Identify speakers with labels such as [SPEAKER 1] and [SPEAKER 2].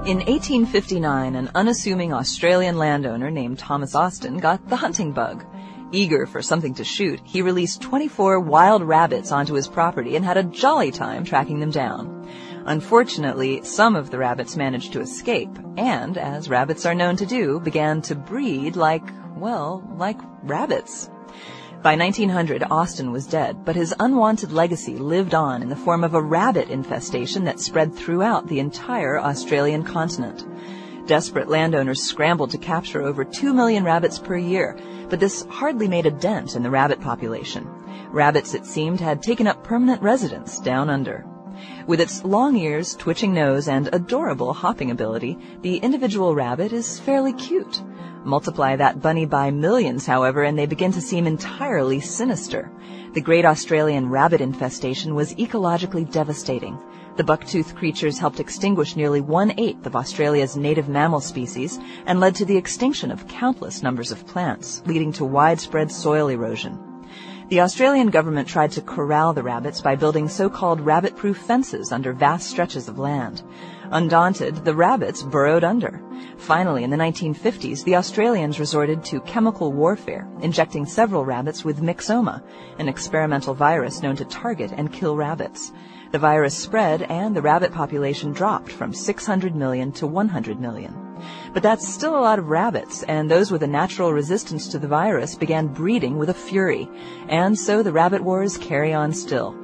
[SPEAKER 1] In 1859, an unassuming Australian landowner named Thomas Austin got the hunting bug. Eager for something to shoot, he released 24 wild rabbits onto his property and had a jolly time tracking them down. Unfortunately, some of the rabbits managed to escape, and, as rabbits are known to do, began to breed like rabbits. By 1900, Austin was dead, but his unwanted legacy lived on in the form of a rabbit infestation that spread throughout the entire Australian continent. Desperate landowners scrambled to capture over 2 million rabbits per year, but this hardly made a dent in the rabbit population. Rabbits, it seemed, had taken up permanent residence down under. With its long ears, twitching nose, and adorable hopping ability, the individual rabbit is fairly cute. Multiply that bunny by millions, however, and they begin to seem entirely sinister. The great Australian rabbit infestation was ecologically devastating. The buck-toothed creatures helped extinguish nearly 1/8 of Australia's native mammal species and led to the extinction of countless numbers of plants, leading to widespread soil erosion. The Australian government tried to corral the rabbits by building so-called rabbit-proof fences under vast stretches of land. Undaunted, the rabbits burrowed under. Finally, in the 1950s, the Australians resorted to chemical warfare, injecting several rabbits with myxoma, an experimental virus known to target and kill rabbits. The virus spread, and the rabbit population dropped from 600 million to 100 million. But that's still a lot of rabbits, and those with a natural resistance to the virus began breeding with a fury. And so the rabbit wars carry on still.